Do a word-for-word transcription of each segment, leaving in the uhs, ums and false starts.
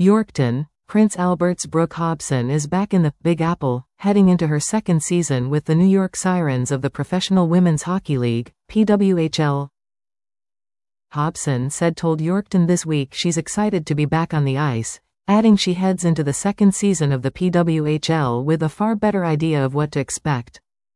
Yorkton, Prince Albert's Brooke Hobson is back in the Big Apple, heading into her second season with the New York Sirens of the Professional Women's Hockey League, P W H L. Hobson said told Yorkton this week she's excited to be back on the ice, adding she heads into the second season of the P W H L with a far better idea of what to expect.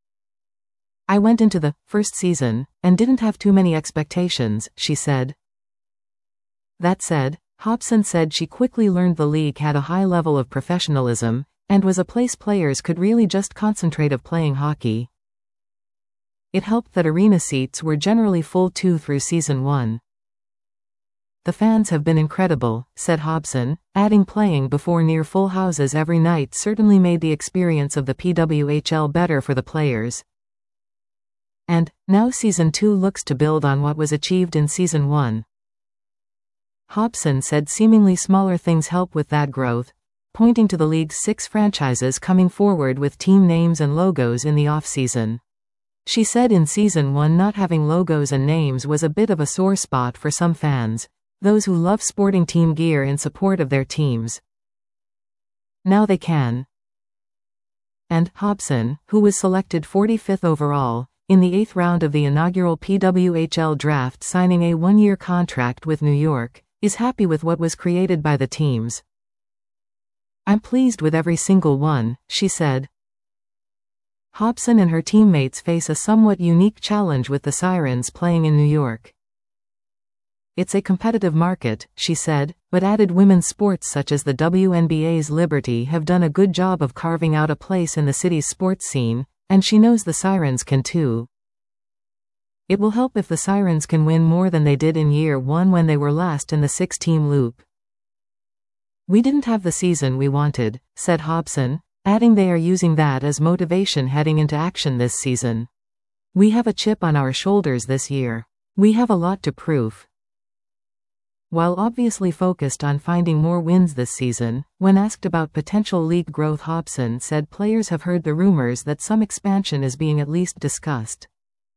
I went into the first season and didn't have too many expectations, she said. That said, Hobson said she quickly learned the league had a high level of professionalism and was a place players could really just concentrate of playing hockey. It helped that arena seats were generally full too through season one. The fans have been incredible, said Hobson, adding playing before near full houses every night certainly made the experience of the P W H L better for the players. And now season two looks to build on what was achieved in season one. Hobson said seemingly smaller things help with that growth, pointing to the league's six franchises coming forward with team names and logos in the off-season. She said in season one not having logos and names was a bit of a sore spot for some fans, those who love sporting team gear in support of their teams. Now they can. And Hobson, who was selected forty-fifth overall in the eighth round of the inaugural P W H L draft, signing a one-year contract with New York, is happy with what was created by the teams. I'm pleased with every single one, she said. Hobson and her teammates face a somewhat unique challenge with the Sirens playing in New York. It's a competitive market, she said, but added women's sports such as the W N B A's Liberty have done a good job of carving out a place in the city's sports scene, and she knows the Sirens can too. It will help if the Sirens can win more than they did in year one when they were last in the six-team loop. We didn't have the season we wanted, said Hobson, adding they are using that as motivation heading into action this season. We have a chip on our shoulders this year. We have a lot to prove. While obviously focused on finding more wins this season, when asked about potential league growth, Hobson said players have heard the rumors that some expansion is being at least discussed.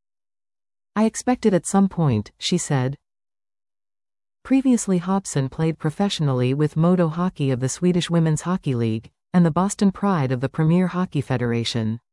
I expect it at some point, she said. Previously Hobson played professionally with Modo Hockey of the Swedish Women's Hockey League, and the Boston Pride of the Premier Hockey Federation.